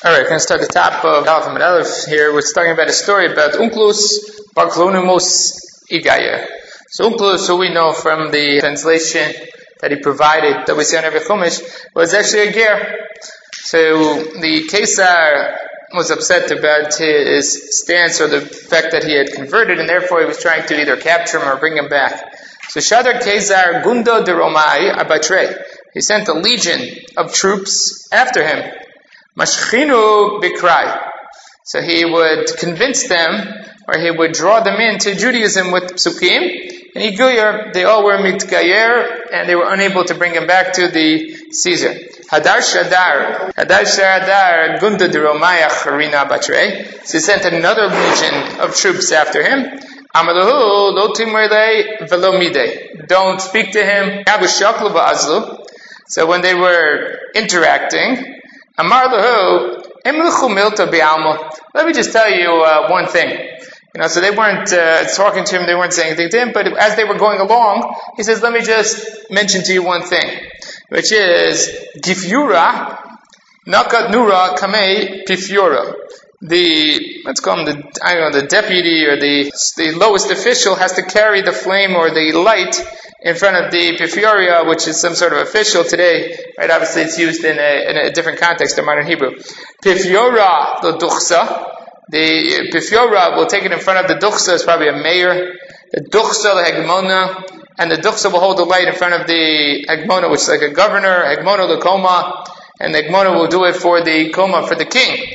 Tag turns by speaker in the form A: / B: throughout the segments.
A: Alright, we're going to start the top of Aleph and Aleph here. We're talking about a story about Unklus Barklonimus Igayer. So Unklus, who we know from the translation that he provided, that we see on every Chumash, was actually a ger. So the Kesar was upset about his stance or the fact that he had converted, and therefore he was trying to either capture him or bring him back. So Shadar Kesar Gundo de Romai Abatre. He sent a legion of troops after him. Mashchinu bikrai. So he would convince them, or he would draw them into Judaism with psukim. And Iguyar, they all were mitgayer, and they were unable to bring him back to the Caesar. Hadar Shadar Gunda de Romaya Charina Batre. So he sent another legion of troops after him. Amalahu lo timrele velo mide. Don't speak to him. Abu Shaklu ba'azlu. So when they were interacting, Amar lahu imluchu milta bi'almo. Let me just tell you one thing. So they weren't talking to him, they weren't saying anything to him, but as they were going along, he says, let me just mention to you one thing, which is Gifyura Nakat Nura Kamei Pifyura. Let's call him the deputy or the lowest official has to carry the flame or the light in front of the Pifyoria, which is some sort of official today, right? Obviously it's used in a different context in modern Hebrew. Pifyora the Duchsa. The Pifyora will take it in front of the Duchsa, it's probably a mayor. The Duchsa, the Hegmona, and the Duchsa will hold the light in front of the Hegmona, which is like a governor, Hegmona the Koma, and the Hegmona will do it for the Koma, for the king.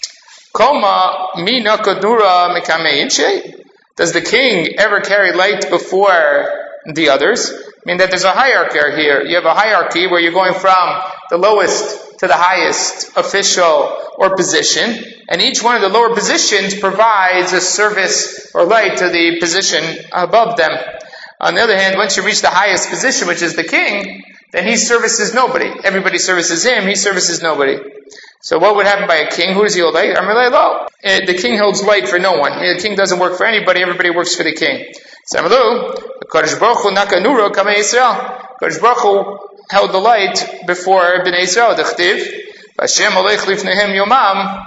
A: Koma, mi nakadura mekamein. Does the king ever carry light before the others? I mean that there's a hierarchy here. You have a hierarchy where you're going from the lowest to the highest official or position, and each one of the lower positions provides a service or light to the position above them. On the other hand, once you reach the highest position, which is the king, then he services nobody. Everybody services him, he services nobody. So what would happen by a king? Who does he hold light? The king holds light for no one. The king doesn't work for anybody, everybody works for the king. Kodesh Baruch Hu Nakanura Kamei Yisrael. Kodesh Baruch Hu held the light before Bnei Yisrael. Hashem Aleich Lifnehem Yomam.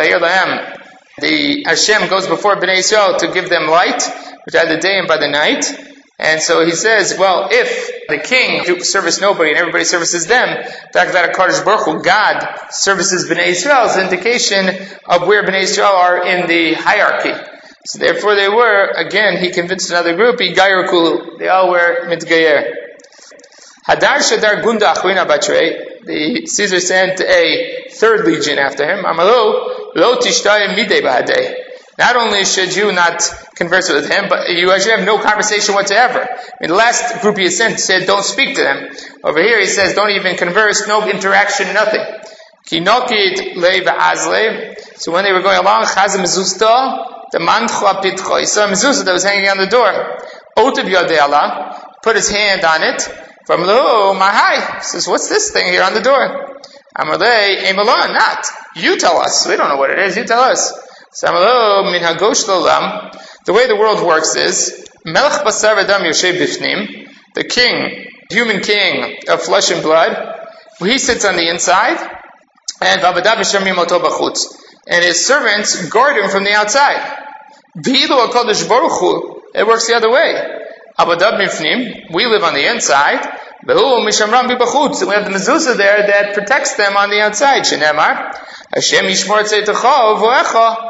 A: The Hashem goes before Bnei Yisrael to give them light, which by the day and by the night. And so he says, well, if the king services nobody and everybody services them, the fact that a Kodesh Baruch Hu, God, services Bnei Yisrael is an indication of where Bnei Yisrael are in the hierarchy. So therefore they were, again, he convinced another group, Igayer Kulu. They all were mitgayer. Hadar Shadar Gunda Achwina Batre. The Caesar sent a third legion after him. Amalu lo tishtayim midei b'hadei. Not only should you not converse with him, but you actually have no conversation whatsoever. The last group he sent said, don't speak to them. Over here he says, don't even converse, no interaction, nothing. Kinokid le v'azle. So when they were going along, chaz mezuzta, the manchua pitcho. He saw a mezuzah that was hanging on the door. Otav yodei Allah, put his hand on it. From lo mahai. He says, what's this thing here on the door? Amalei emalon, not. You tell us. We don't know what it is. You tell us. Samalo min hagosh lolam. The way the world works is melech basar v'dam yoshev bifnim. The king, human king of flesh and blood, he sits on the inside, and v'avadav mishamim oto b'chutz. And his servants guard him from the outside. V'hilu HaKadosh Baruch Hu. It works the other way. Abadav bifnim. We live on the inside. V'hu mishamram b'chutz. And we have the mezuzah there that protects them on the outside. Shenemar Hashem yishmor tzeitecha v'echa.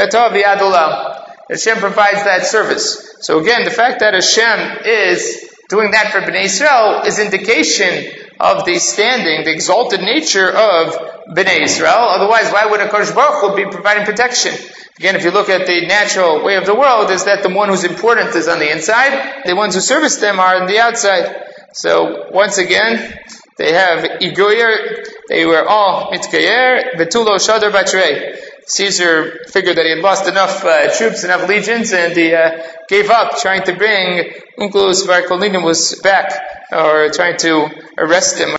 A: Hashem provides that service. So again, the fact that Hashem is doing that for Bnei Yisrael is indication of the standing, the exalted nature of Bnei Yisrael. Otherwise, why would a Kodesh Baruch Hu be providing protection? Again, if you look at the natural way of the world, is that the one who's important is on the inside, the ones who service them are on the outside. So once again, they have Igoyer, they were all mitgayer, Betulo Shadar Batre. Caesar figured that he had lost enough troops, enough legions, and he gave up trying to bring Unklus Barkolinimus was back, or trying to arrest him.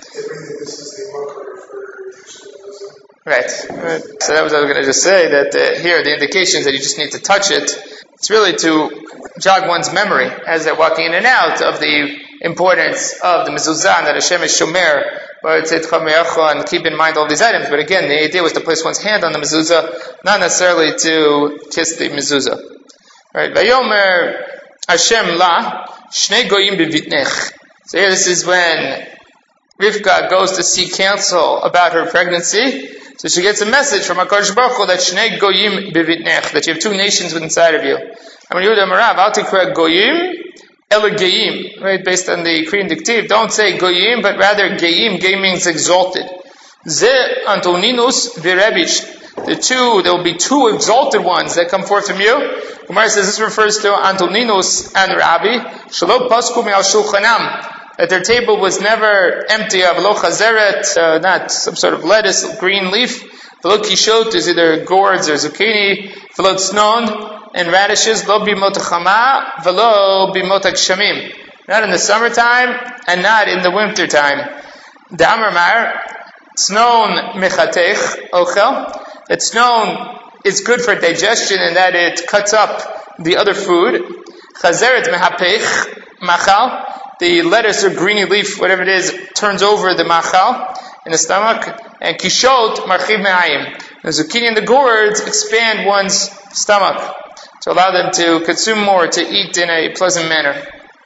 A: Right. So that was what I was going to just say, that here the indications that you just need to touch it, it's really to jog one's memory as they're walking in and out of the importance of the mezuzah, that Hashem is shomer but it's Chamecha, and keep in mind all these items. But again, the idea was to place one's hand on the mezuzah, not necessarily to kiss the mezuzah. Right? Vayomer Hashem la shnei goyim bevitnech. So here, this is when Rivka goes to seek counsel about her pregnancy. So she gets a message from HaKadosh Baruch Hu that shnei goyim bevitnech, that you have two nations inside of you. Amar Yehuda Marav, al tikra goyim ela geim, right? Based on the Korean dictive, don't say goyim, but rather geim. Geim means exalted. Ze Antoninus v'Rebish. There will be two exalted ones that come forth from you. Gemara says this refers to Antoninus and Rabbi. Shelo pasku me'al shulchanam. That their table was never empty of lo chazeret, not some sort of lettuce, green leaf. V'lo kishot is either gourds or zucchini. V'lo tznon and radishes. Lo bimot chama v'lo bimot gshamim. Not in the summertime and not in the wintertime. D'amar mar tznon mechatech ochel. That tznon is good for digestion and that it cuts up the other food. Chazeret mehapech machal. The lettuce or greeny leaf, whatever it is, turns over the machal in the stomach. And kishot marchiv me'ayim. The zucchini and the gourds expand one's stomach to allow them to consume more, to eat in a pleasant manner.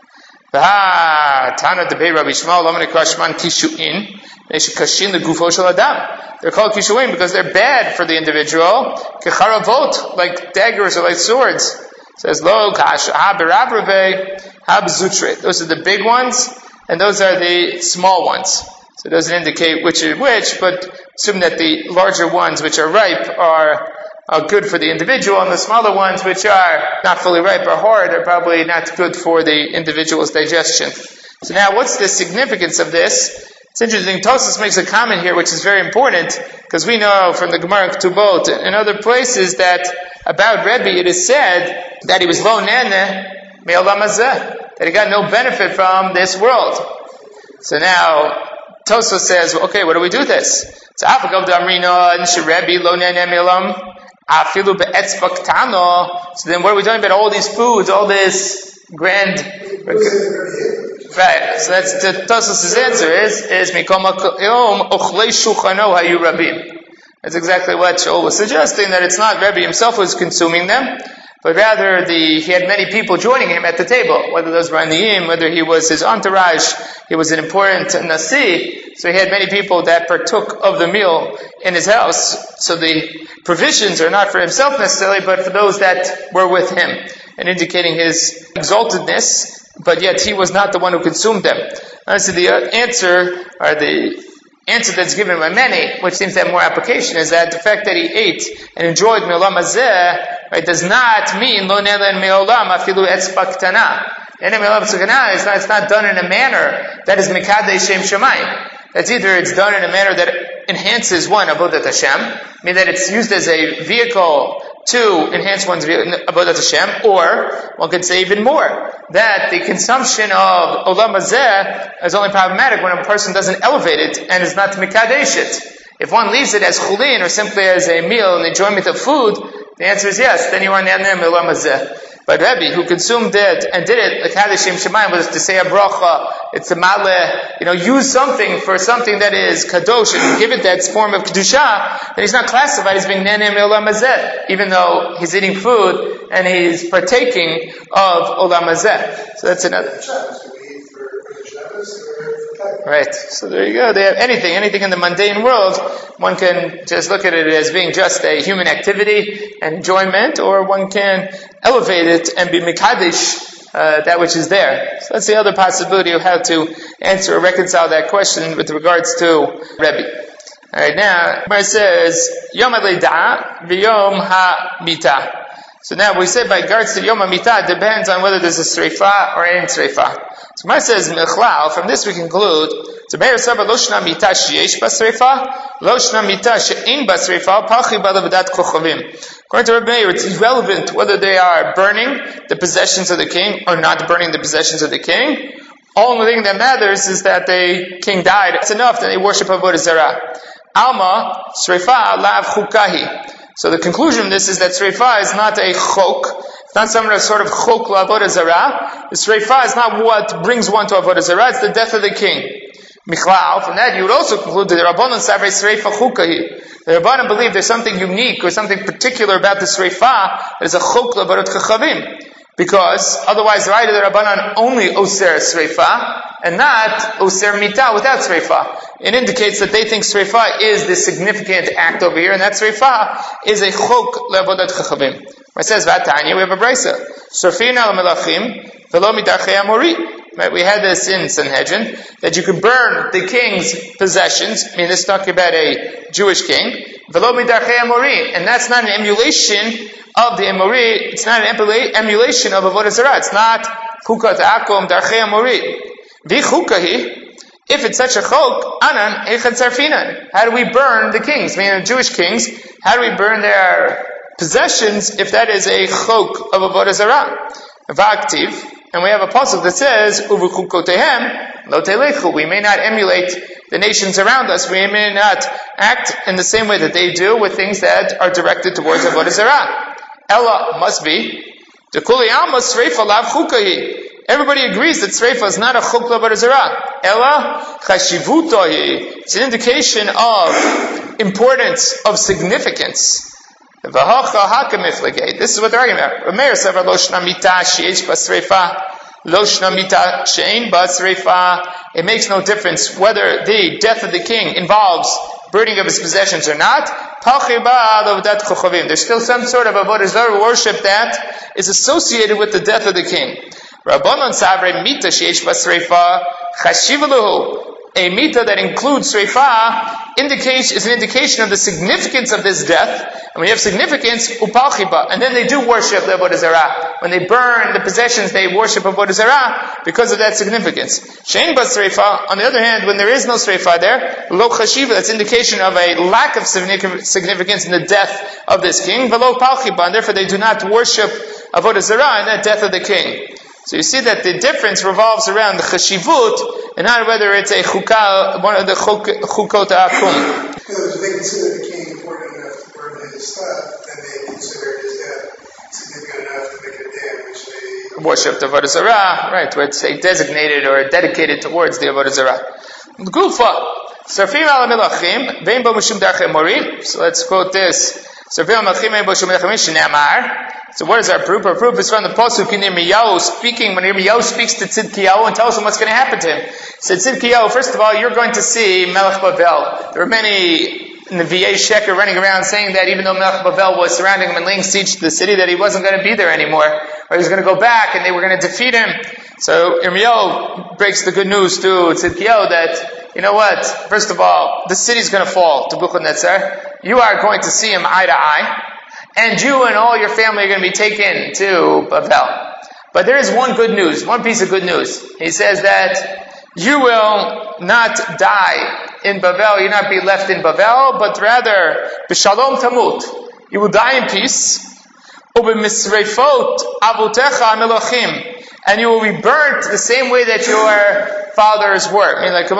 A: Tana debei Rabbi Shmuel Lomene Krashman kishuin. They're called kishuin because they're bad for the individual. Kecharavot, like daggers or like swords. It says lo kash haberabrave habzutre. Those are the big ones, and those are the small ones. So it doesn't indicate which is which, but assume that the larger ones, which are ripe, are good for the individual, and the smaller ones, which are not fully ripe or hard, are probably not good for the individual's digestion. So now, what's the significance of this? It's interesting. Tosfos makes a comment here, which is very important, because we know from the Gemara Ketubot and other places that about Rebbe, it is said that he was lo nene me'olam hazeh, that he got no benefit from this world. So now, Tosfos says, well, okay, what do we do with this? So afagav d'amrina and Rebbe lo nene me'olam afilu be'etzva ktano. So then, what are we talking about? All these foods, all this grand. Right, so that's the Tosfos' answer is Mikom Yom Ochlei Shulchano Hayu Rabim. That's exactly what Shaul was suggesting, that it's not Rebbe himself who was consuming them, but rather he had many people joining him at the table, whether those were Aniyim, whether he was his entourage, he was an important Nasi, so he had many people that partook of the meal in his house, so the provisions are not for himself necessarily, but for those that were with him, and indicating his exaltedness, but yet he was not the one who consumed them. So the answer that's given by many, which seems to have more application, is that the fact that he ate and enjoyed me'olam hazeh, right, does not mean lo nelen me'olam afilu etzba ktana. Nelen me'olam tzukana it's not done in a manner that is mekadesh shem shemayim. That's either it's done in a manner that enhances one avodat Hashem, meaning that it's used as a vehicle to enhance one's avodat Hashem, or one could say even more, that the consumption of olam hazeh is only problematic when a person doesn't elevate it and is not to mikadesh it. If one leaves it as chulin or simply as a meal and enjoyment of food, the answer is yes, then you are ne'anem olam hazeh. But Rebbe, who consumed it and did it, like Hadashim Shemayim, was to say a bracha, it's a maleh, use something for something that is kadosh and give it that form of kedusha, then he's not classified as being ne'anem olam hazeh, even though he's eating food and he's partaking of olam hazeh. So that's another. Right. So there you go. They have anything in the mundane world, one can just look at it as being just a human activity and enjoyment, or one can elevate it and be mikadesh that which is there. So that's the other possibility of how to answer or reconcile that question with regards to Rebbe. Alright, now, it says, Yom HaLeidah v'Yom HaMitah. So now we say by regards to Yom HaMitah, it depends on whether there's a sreifa or ain't sreifa. So Gemara says, Mechlal, from this we conclude, according to Rabbi, it's irrelevant whether they are burning the possessions of the king or not burning the possessions of the king. Only thing that matters is that the king died. It's enough that they worship Avodah Zarah. Alma, sreifa, lav chukahi. So the conclusion of this is that sreifa is not a chok. It's not some sort of chok la avodah zarah. The sreifa is not what brings one to avodah zarah. It's the death of the king. Michlal, from that you would also conclude that the Rabbanan Savrei Sreifa Chukahi. The Rabbanan believe there's something unique or something particular about the Sreifa that is a Chuk Levarot Chachavim. Because otherwise, right, the Rabbanan only Oser Sreifa and not Oser Mita without Sreifa. It indicates that they think Sreifa is the significant act over here, and that Sreifa is a Chuk Levarot Chachavim. It says, Vatanya, we have a brisa. Sorfina al-melachim velo midachei amori. Right, we had this in Sanhedrin, that you could burn the king's possessions. I mean, this is talking about a Jewish king. Velo midachei amori. And that's not an emulation of the Amori. It's not an emulation of Avodah Zarah. It's not Chukat Akom Darchei Amori. V'chukahi. If it's such a chok, anan echad sarfinan. How do we burn the kings? I mean, the Jewish kings. How do we burn their possessions if that is a chok of Avodah Zarah? V'aktiv, and we have a pasuk that says, Uvuchukotehem lo telechu. We may not emulate the nations around us. We may not act in the same way that they do with things that are directed towards Avodah Zarah. Ella must be the kuli alma sreifa lav chukahi. Everybody agrees that sreifa is not a chuk l'Avodah Zarah. Ella chashivutohi. It's an indication of importance, of significance. This is what they're arguing about. Rameir said, "Lo shna mita sheish basreifa, lo shna mita shein basreifa." It makes no difference whether the death of the king involves burning of his possessions or not. There's still some sort of Avodah Zarah worship that is associated with the death of the king. Rabbanan savrei mita sheish basreifa chashiv lahu. A mita that includes sreifa is an indication of the significance of this death. And when you have significance, upalchiba, and then they do worship the Avodah Zarah. When they burn the possessions, they worship Avodah Zarah because of that significance. Shein bas sreifa, on the other hand, when there is no sreifa there, lo chashiva, that's indication of a lack of significance in the death of this king. Velo palchiba, and therefore they do not worship Avodah Zarah in that death of the king. So you see that the difference revolves around the chashivut and not whether it's a chukah, one of the chukot akum.
B: Because they consider the king important enough to burn his stuff, and they consider his death significant enough to make it a day in which they
A: worship the Avodah Zarah, right? Where it's designated or dedicated towards the Avodah Zarah. Gufa. Sarfim ala melachim, vein bo mishum darchei morim. So let's quote this. Sarfim ala melachim, vein bo mishum darchei morim, shenamar. So what is our proof? Our proof is from the pasuk in Yirmiyahu speaking, when Yirmiyahu speaks to Tzidkiyahu and tells him what's going to happen to him. He said, Tzidkiyahu, first of all, you're going to see Melech Bavel. There were many in the VA Sheker running around saying that even though Melech Bavel was surrounding him and laying siege to the city, that he wasn't going to be there anymore, or he was going to go back and they were going to defeat him. So Yirmiyahu breaks the good news to Tzidkiyahu that, you know what, first of all, the city's going to fall to Nebuchadnezzar. You are going to see him eye to eye. And you and all your family are going to be taken to Bavel. But there is one good news, one piece of good news. He says that you will not die in Bavel, you'll not be left in Bavel, but rather, b'shalom tamut. You will die in peace. U'b'misreifot avotecha amelachim. And you will be burnt the same way that your fathers were. I mean, like,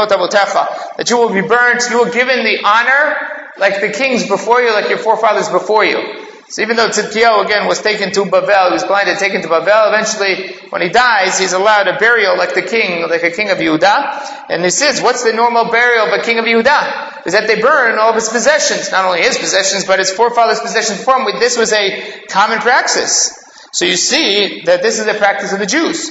A: that you will be burnt, you will given the honor like the kings before you, like your forefathers before you. So even though Tzidkiyahu again was taken to Bavel, he was blinded, taken to Bavel, eventually when he dies, he's allowed a burial like the king, like a king of Yehuda. And he says, what's the normal burial of a king of Yehuda? Is that they burn all of his possessions, not only his possessions, but his forefathers' possessions before him. This was a common praxis. So you see that this is the practice of the Jews.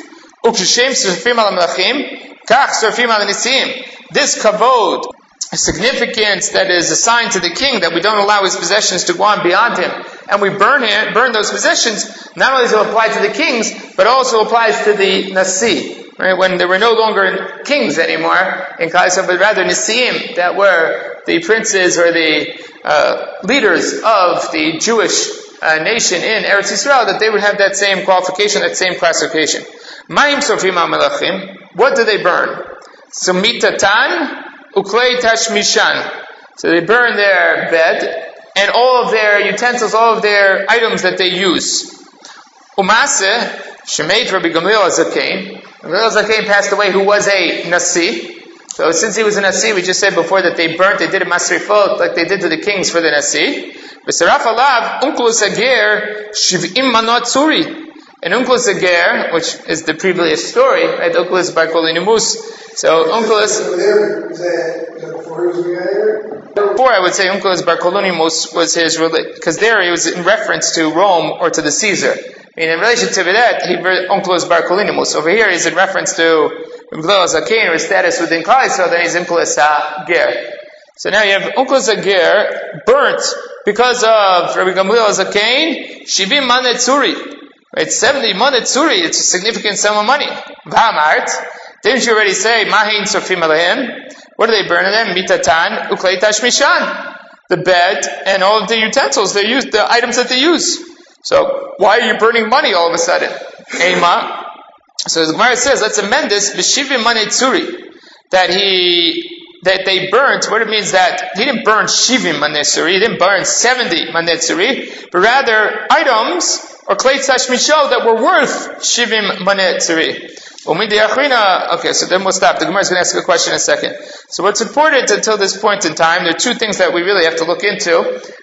A: This kavod, a significance that is assigned to the king, that we don't allow his possessions to go on beyond him, and we burn those possessions, not only does it apply to the kings, but also applies to the Nasi, right? When there were no longer kings anymore in Kaisar, but rather Nasiim, that were the princes or the leaders of the Jewish nation in Eretz Yisrael, that they would have that same qualification, that same classification. Ma'im sofim melachim. What do they burn? So mitatan uklei tashmishan. So they burn their bed and all of their utensils, all of their items that they use. Umase shemeit Rabbi Gamliel Zakein. Gamliel Zakein passed away, who was a Nasi. So since he was a Nasi, we just said before that they did a masrifot like they did to the kings for the Nasi. V'saraf alav unklus ager shiv'im manot suri. And unklus ager, which is the previous story, right? Unklus bar kol nimus So Onkelos,
B: Over there, was that before he was Megayer?
A: before I would say Onkelos Bar Kolunimos was his, because there he was in reference to Rome or to the Caesar. I mean, in relation to that, Onkelos Bar Kolunimos. Over here he's in reference to Onkelos Zakein, or status within Klal Yisrael, then he's Onkelos Ger. So now you have Onkelos Ger burnt because of Rabbi Gamliel Zakein, Shivim Manet Tzuri. Right, 70 Manet Tzuri, it's a significant sum of money. V'amart, didn't you already say, Mahin Sofim Alehem? What do they burn in them? Mitatan, Uklei Tashmishan. The bed and all of the utensils they use, the items that they use. So, why are you burning money all of a sudden? Ema. So the Gemara says, let's amend this, B'shivim Manet Tzuri. That they burnt, what it means that he didn't burn Shivim Manet Tzuri, he didn't burn 70 Manet Tzuri, but rather items, or klei tashmisho that were worth shivim manet tzuri. Okay, so then we'll stop. The Gemara is going to ask a question in a second. So what's important until this point in time, there are two things that we really have to look into.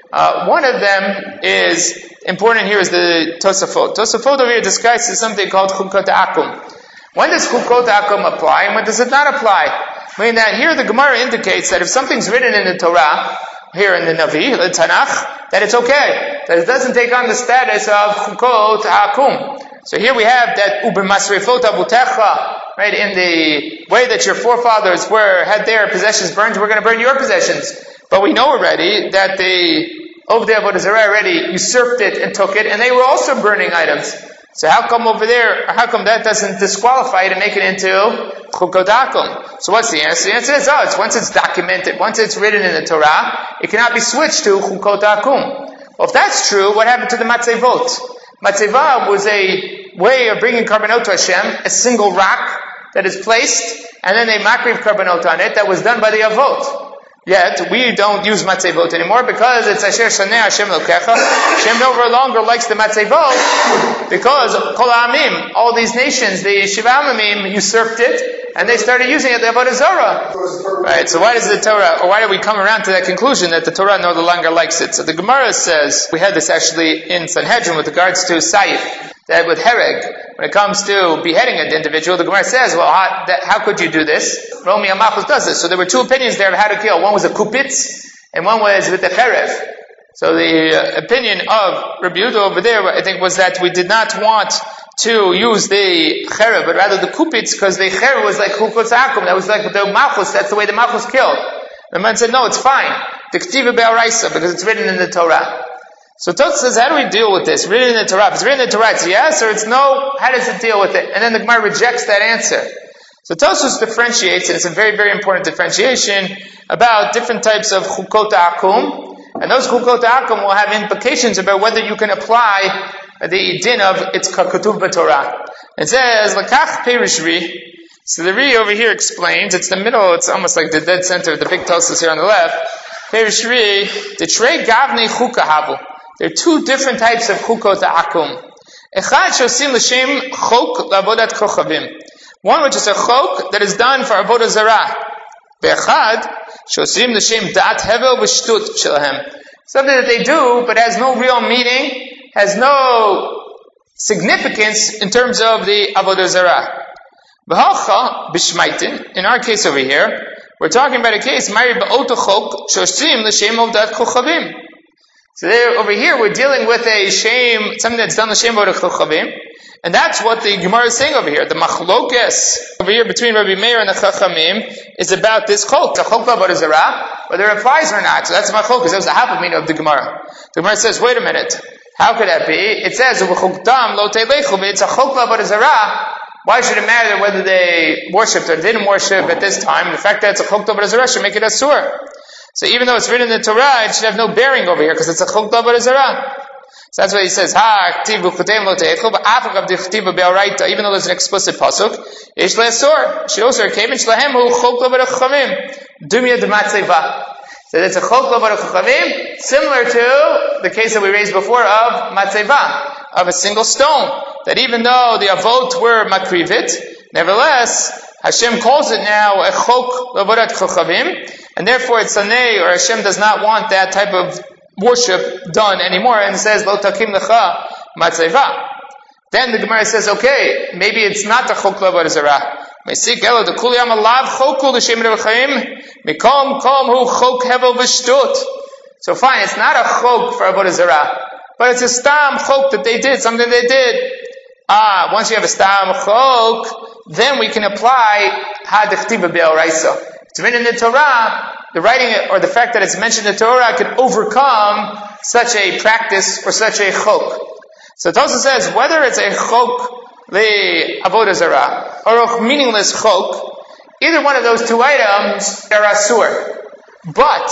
A: One of them is important here is the Tosafot. Tosafot over here discusses something called Chukot Akum. When does Chukot Akum apply and when does it not apply? Meaning that here the Gemara indicates that if something's written in the Torah, here in the Navi, the Tanakh, that it's okay. That it doesn't take on the status of Chukot Akum. So here we have that Ubemasrefot Abutecha, right, in the way that your forefathers had their possessions burned, we're going to burn your possessions. But we know already that the Ovdei Avodah Zarah already usurped it and took it, and they were also burning items. So how come over there, how come that doesn't disqualify to make it into Chukot Akum? So what's the answer? The answer is, it's once it's documented, once it's written in the Torah, it cannot be switched to Chukot Akum. Well, if that's true, what happened to the Matzevot? Matzevah was a way of bringing Karbanot to Hashem, a single rock that is placed, and then they makriv Karbanot on it, that was done by the Avot. Yet, we don't use Matzevot anymore because it's Asher Shaneh Hashem Lokecha. Hashem no longer likes the Matzevot because Kol Ha'amim, all these nations, the Shiva Amamim usurped it and they started using it, the Avodah Zarah. Right, so why does the Torah, or why do we come around to that conclusion that the Torah no longer likes it? So the Gemara says, we had this actually in Sanhedrin with regards to Saif, that with Hereg, when it comes to beheading an individual, the Gemara says, well, how could you do this? Romi Amachus does this. So there were two opinions there of how to kill. One was a kupitz, and one was with the cherev. So the opinion of Rabbi Yehuda over there, I think, was that we did not want to use the cherev, but rather the kupitz, because the cherev was like chukot akum. That was like the malchus. That's the way the malchus killed. The man said, no, it's fine. The k'tiva be'araisa, because it's written in the Torah. So Tosfos says, how do we deal with this? Written in the Torah. If it's written in the Torah, it's yes or it's no. How does it deal with it? And then the Gemara rejects that answer. So Tosfos differentiates, and it's a very, very important differentiation, about different types of chukot akum. And those chukot akum will have implications about whether you can apply the din of its katuv b'Torah. It says, Lakach Perish Ri. So the Ri over here explains, it's the middle, it's almost like the dead center of the big Tosfos here on the left. Perish Ri, the Trei Gavnei Chuka Havu. There are two different types of chukot akum. Echad shosim l'shem chok l'avodat kochavim. One which is a chok that is done for avodah zarah. Ve'echad shosim l'shem dat hevel v'shtut shelahem. Something that they do, but has no real meaning, has no significance in terms of the avodah zarah. V'halcha b'shmaitin. In our case over here, we're talking about a case married ba'oto chok shosim l'shem avodat kochavim. So there, over here, we're dealing with a shame, something that's done the shame of the Chachamim, and that's what the Gemara is saying over here. The machlokes over here between Rabbi Meir and the Chachamim is about this chok, the chok avodah zarah, whether it applies or not. So that's the machlokes. That was the half of meaning of the Gemara. The Gemara says, wait a minute, how could that be? It says, "V'choktam lo teilechu," it's a chok avodah zarah. Why should it matter whether they worshipped or didn't worship at this time? The fact that it's a chok avodah zarah should make it asur. So even though it's written in the Torah, it should have no bearing over here because it's a chok avodah zarah. So that's why he says, even though there's an explicit pasuk, yesh le'asor, she'osor kevin shlehem hu chok avodah chachamim, dumya d'matzeva. So it's a chok avodah chachamim, similar to the case that we raised before of matzeva, of a single stone. That even though the avot were makrivit, nevertheless, Hashem calls it now a chok avodat chachamim, and therefore it's sanei, or Hashem does not want that type of worship done anymore, and says, lo takim lecha matzeva. Then the Gemara says, okay, maybe it's not a chok avodah zarah. Mesik elo de kuliyam alav chokul l'shem revachaim mikom kom hu chok hevel v'shtut. So fine, it's not a chok for avodah zarah, but it's a stam chok that they did, something they did. Once you have a stam chok, then we can apply ha dechtiva be'oraisa. It's written in the Torah, the writing or the fact that it's mentioned in the Torah could overcome such a practice or such a chok. So Tosafos says whether it's a chok le avodah zarah or a meaningless chok, either one of those two items are asur. But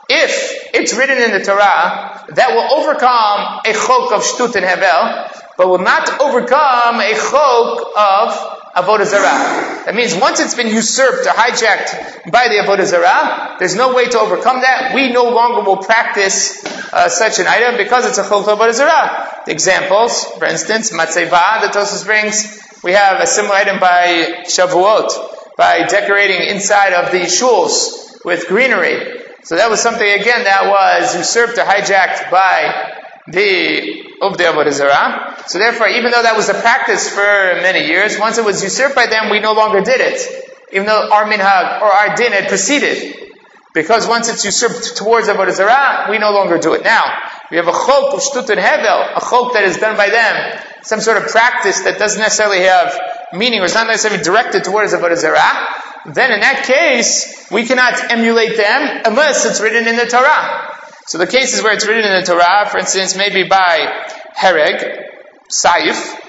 A: if it's written in the Torah, that will overcome a chok of shtut and hevel, but will not overcome a chok of avodah zarah. That means once it's been usurped or hijacked by the avodah zarah, there's no way to overcome that. We no longer will practice such an item because it's a chok of avodah zarah. The examples, for instance, matzeva, the Tosafos brings, we have a similar item by Shavuot, by decorating inside of the shuls with greenery. So that was something, again, that was usurped or hijacked by the avodah zarah. So therefore, even though that was a practice for many years, once it was usurped by them, we no longer did it. Even though our minhag or our din had preceded. Because once it's usurped towards avodah zarah, we no longer do it. Now, we have a chok of shtut and hevel, a chok that is done by them, some sort of practice that doesn't necessarily have meaning or is not necessarily directed towards avodah zarah. Then in that case, we cannot emulate them unless it's written in the Torah. So the cases where it's written in the Torah, for instance, maybe by hereg, saif.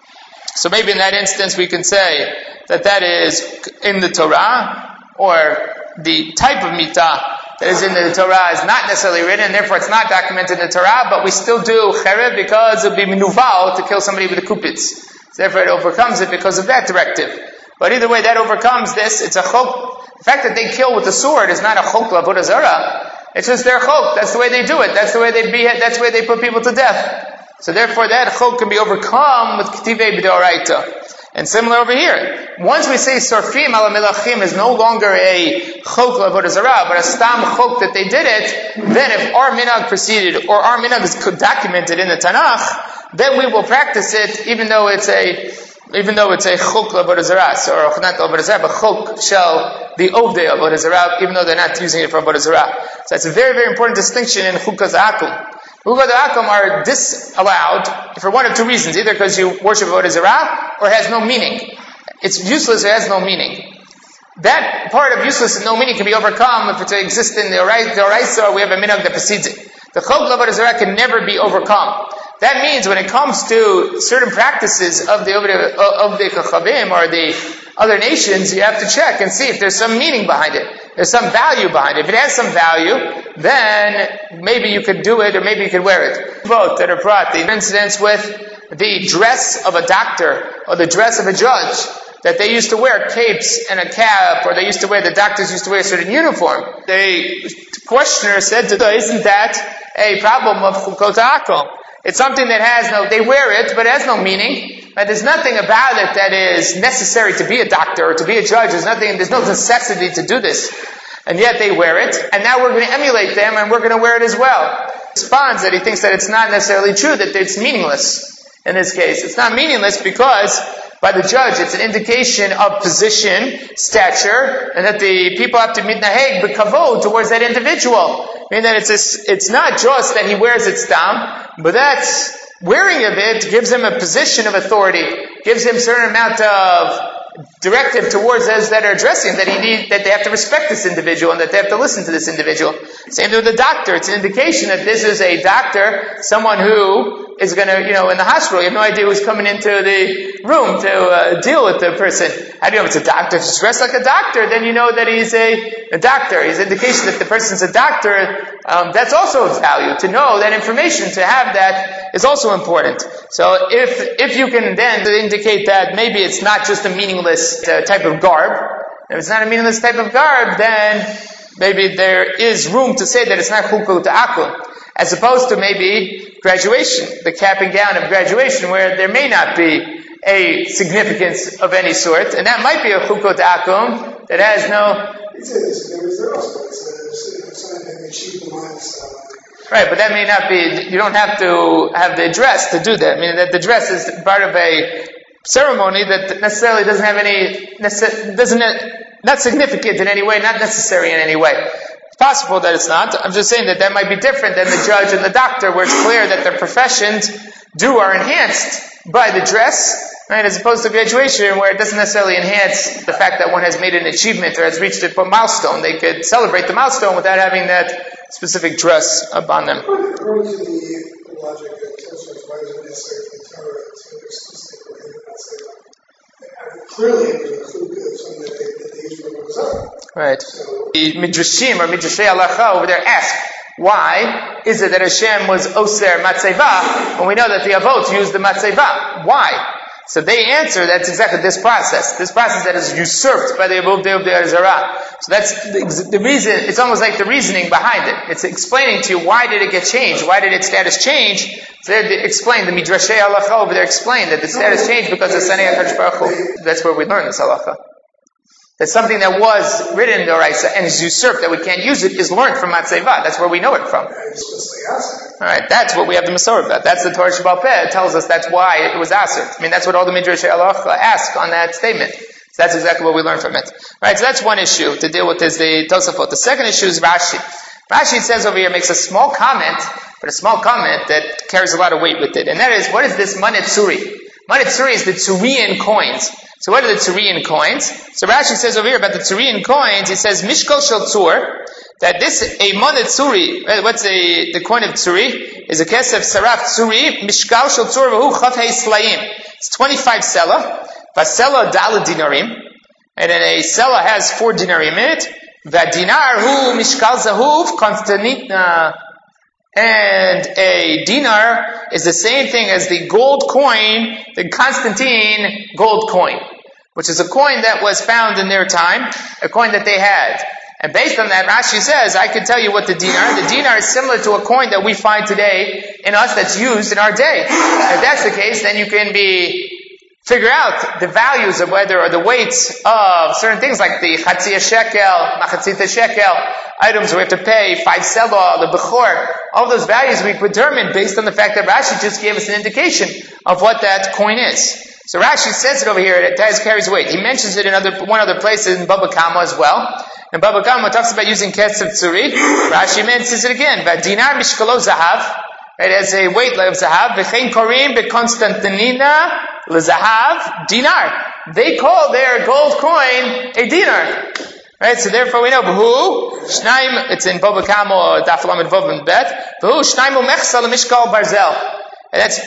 A: So maybe in that instance we can say that that is in the Torah, or the type of mitah that is in the Torah is not necessarily written, and therefore it's not documented in the Torah, but we still do hereg because it would be minuval to kill somebody with the kupitz. So therefore it overcomes it because of that directive. But either way, that overcomes this. It's a chok. The fact that they kill with the sword is not a chok l'avodah zarah. It's just their chok. That's the way they do it. That's the way they behead. That's the way they put people to death. So therefore, that chok can be overcome with k'tivei b'deoraita. And similar over here. Once we say sorfim ala milachim is no longer a chok l'avodah zarah, but a stam chok that they did it, then if our minhag preceded or our minhag is documented in the Tanakh, then we will practice it, even though it's a chok l'avodah zarah, or not l'avodah zarah, but chok shel the ovdei avodah zarah, even though they're not using it for avodah zarah. So that's a very, very important distinction in chukas akum. Chukas akum are disallowed for one of two reasons: either because you worship avodah zarah, or it has no meaning. It's useless; it has no meaning. That part of useless and no meaning can be overcome if it exists in the oraisa, or we have a minhag that precedes it. The chok l'avodah zarah can never be overcome. That means when it comes to certain practices of the Chachamim or the other nations, you have to check and see if there's some meaning behind it. There's some value behind it. If it has some value, then maybe you could do it or maybe you could wear it. Both that are brought. The incidents with the dress of a doctor or the dress of a judge, that they used to wear capes and a cap, or the doctors used to wear a certain uniform. The questioner said to them, isn't that a problem of chukot akum? It's something that they wear it, but it has no meaning. Right? There's nothing about it that is necessary to be a doctor or to be a judge. There's no necessity to do this. And yet they wear it, and now we're going to emulate them, and we're going to wear it as well. He responds that he thinks that it's not necessarily true, that it's meaningless in this case. It's not meaningless because by the judge, it's an indication of position, stature, and that the people have to mitnaheg b'kavod towards that individual. Meaning that it's not just that he wears it stam, but that's wearing of it gives him a position of authority, gives him a certain amount of directive towards those that are addressing, that they have to respect this individual and that they have to listen to this individual. Same thing with the doctor. It's an indication that this is a doctor, someone who is going to, in the hospital, you have no idea who's coming into the room to deal with the person. How do you know if it's a doctor? If he's dressed like a doctor, then you know that he's a doctor. He's an indication that the person's a doctor. That's also of value. To know that information, to have that, is also important. So if you can then indicate that maybe it's not just a meaningless type of garb, if it's not a meaningless type of garb, then maybe there is room to say that it's not chukot akum, as opposed to maybe graduation, the cap and gown of graduation, where there may not be a significance of any sort, and that might be a chukot akum that has no. Right, but that may not be. You don't have to have the dress to do that. I mean, that the dress is part of a ceremony that necessarily doesn't have any, not significant in any way, not necessary in any way. It's possible that it's not. I'm just saying that might be different than the judge and the doctor, where it's clear that their professions are enhanced by the dress, right, as opposed to graduation, where it doesn't necessarily enhance the fact that one has made an achievement or has reached a milestone. They could celebrate the milestone without having that specific dress upon them.
B: According to the logic of Tosfos, why is it necessary for the Torah to explicitly prohibit Matzeva? Clearly, it would include something that they use for Matzah.
A: Right. The Midrashim or Midrashei Halacha over there ask, why is it that Hashem was Oser Matzeva when we know that the Avot used the Matzeva? Why? So they answer, that's exactly this process that is usurped by the Abuv De'ov De'arzara. So that's the reason, it's almost like the reasoning behind it. It's explaining to you, why did it get changed? Why did its status change? So they explain, the Midrashei Halacha over there explain that the status changed because of Sanei HaKadosh Baruch Hu. That's where we learn this Halacha. That something that was written in the Oraisa and is usurped, that we can't use it, is learned from Matzeva. That's where we know it from. Alright, that's what we have the Masorah about. That's the Torah Sheba'al Peh. It tells us that's why it was Aser. I mean, that's what all the Midrashei Halacha ask on that statement. So that's exactly what we learn from it. Right, so that's one issue to deal with, is the Tosafot. The second issue is Rashi. Rashi says over here, makes a small comment, but a small comment that carries a lot of weight with it. And that is, what is this Manet Tzuri? Manet Tzuri is the Tzurian coins. So what are the Tzurian coins? So Rashi says over here about the Tzurian coins, he says, Mishkol Shel Tzur, that this, a Manet Tzuri, what's the coin of Tzuri? Is a Kesef Saraf Tzuri, Mishkal Shel Tzur V'hu Chav Hei Slayim. It's 25 Sela, Vasela Dala Dinarim, and then a Sela has 4 dinarim in it, Vadinar Hu Mishkal Zahuv Konstantina. And a dinar is the same thing as the gold coin, the Constantine gold coin, which is a coin that was found in their time, a coin that they had. And based on that, Rashi says, I can tell you what the dinar is similar to a coin that we find today in us that's used in our day. If that's the case, then you can figure out the values of whether, or the weights of certain things like the Chatzia Shekel, Machatzita Shekel, items we have to pay, 5 Selah, the Bechor, all those values we determine based on the fact that Rashi just gave us an indication of what that coin is. So Rashi says it over here, it carries weight. He mentions it in one other place in Baba Kama as well. And Baba Kama talks about using Kesef Tzuri. Rashi mentions it again. Dinar Mishkalo Zahav, right, as a weight of Zahav. V'chein Korim B'Konstantinina L'Zahav Dinar. They call their gold coin a dinar. Right, so therefore we know, B'hu, Shnaim, it's in Baba Kama, Daf Lamed Vav and Bet, B'hu, Shnaim U'mechsa L'Mishkal Barzel. And that's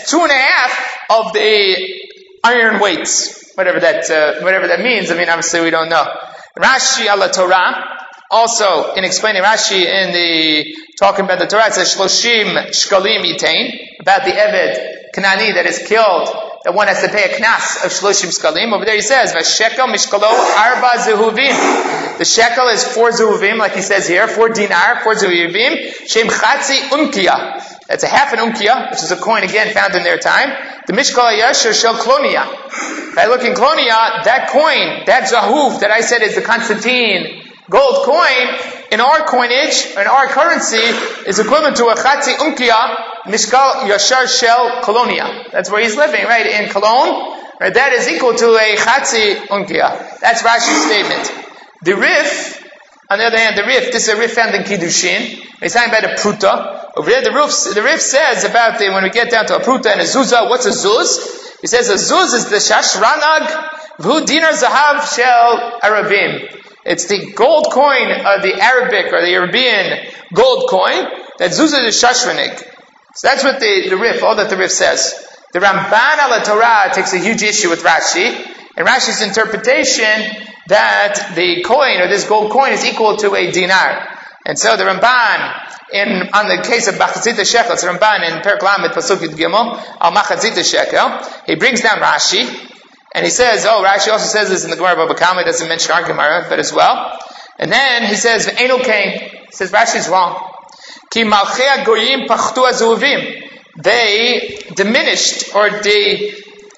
A: 2.5 of the iron weights. Whatever that means, I mean, obviously we don't know. Rashi ala Torah, also in explaining Rashi in the, talking about the Torah, it says, Shloshim Shkalim Yitain, about the Eved Kanani that is killed, that one has to pay a knas of Shloshim Skalim. Over there he says, Vashekel Mishkalo Arba Zehuvim. The shekel is 4 zehuvim, like he says here, 4 dinar, 4 zehuvim. Shem Chatzi Unkiya. That's a half an unkiya, which is a coin again found in their time. The Mishkal Yasher Shel Klonia. If I look in Klonia, that coin, that zahuv that I said is the Constantine gold coin, in our coinage, in our currency, is equivalent to a Chatzi Unkiya, Mishkal Yashar Shel Colonia. That's where he's living, right? In Cologne. Right? That is equal to a Chatzi Unkiya. That's Rashi's statement. The Rif, on the other hand, this is a Rif found in Kiddushin. He's talking about a Pruta. Over there, the Rif says about when we get down to a Pruta and a Zuzah, what's a Zuz? He says a Zuz is the Shashranag V'hu Dinar Zahav Shel Arabim. It's the gold coin of the Arabic or the Arabian gold coin. That Zuzah is Shashranig. So that's what the Rif, all that the Rif says. The Ramban ala Torah takes a huge issue with Rashi, and Rashi's interpretation that the coin, or this gold coin, is equal to a dinar. And so the Ramban, on the case of Machatzita Shekel, it's Ramban in Perek Lamed Pasuk Yud Gimel, al Machatzita Shekel, he brings down Rashi, and he says, Rashi also says this in the Gemara Baba Kama, it doesn't mention our Gemara, but as well. And then he says, V'einu kain, he says Rashi's wrong. Ki malchei goyim pachtu azuvim. They diminished, or they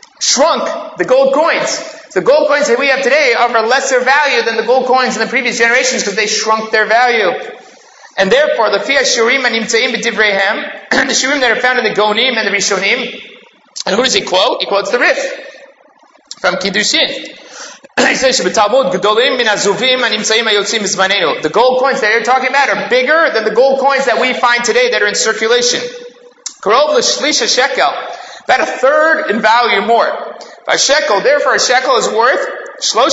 A: shrunk the gold coins. The gold coins that we have today are of lesser value than the gold coins in the previous generations because they shrunk their value. And therefore, the Fia Shurim and Nimtzaim B'Divreihem, the Shurim that are found in the Gonim and the Rishonim, and who does he quote? He quotes the Rif. from Kiddushin. He says, the gold coins that you're talking about are bigger than the gold coins that we find today that are in circulation. About a third in value more. A shekel, therefore a shekel is worth 3/4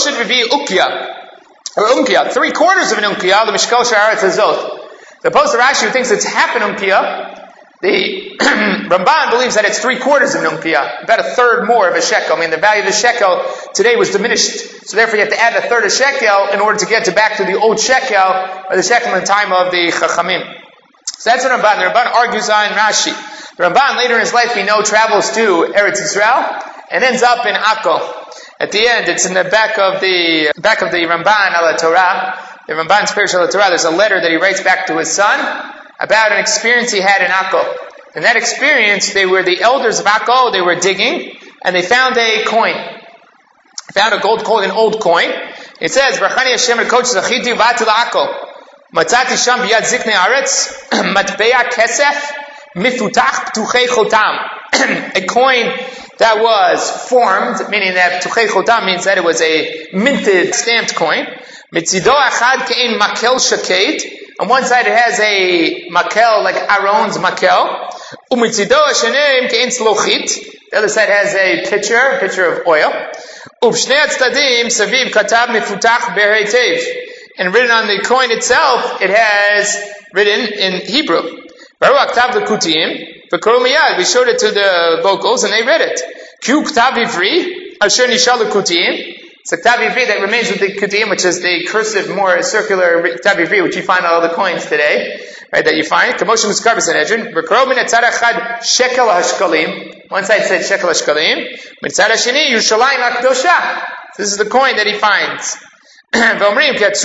A: of an unkiya, the mishkal sha'aretz hazot. The opposed to Rashi who thinks it's half an unkiya, the Ramban believes that it's 3/4 of an unkiya, about a third more of a shekel. I mean, the value of the shekel today was diminished, so therefore you have to add a third of shekel in order to get back to the old shekel, or the shekel in the time of the Chachamim. So that's what Ramban. The Ramban argues on Rashi. The Ramban later in his life, we know, travels to Eretz Yisrael and ends up in Akko. At the end, it's in the back of the Ramban ala Torah. The Ramban's Perush ala Torah. There's a letter that he writes back to his son about an experience he had in Akko. In that experience, they were the elders of Akko. They were digging and they found a coin. Found a gold coin, an old coin. It says, "Brachani Hashem rekoach zachiti v'ati la'Akko. Matzati sham b'yad ziknei aretz matbeya kesef mifutach ptuchei chotam." A coin that was formed, meaning that ptuchei chotam means that it was a minted, stamped coin. Mitzido achad ke'in makel shaket. On one side it has a makel, like Aaron's makel. Umitzido hashanim ke'in slochit. The other side has a pitcher of oil. Ubshnei tzdadim saviv katav mifutach be'heitev. And written on the coin itself, it has written in Hebrew. Baruch aktav l'kutiyim. We showed it to the locals and they read it. K'u k'tav ivri, asher nishal l'kutiyim. It's a k'tav ivri that remains with the kutiyim, which is the cursive, more circular k'tav ivri, which you find on all the coins today, right? That you find. Kamoshe muskar b'sanedrin. V'karov min etzad echad shekel hashkalim. One side said shekel hashkalim. Mitzad hasheni Yerushalayim hakdosha. This is the coin that he finds. That's what we just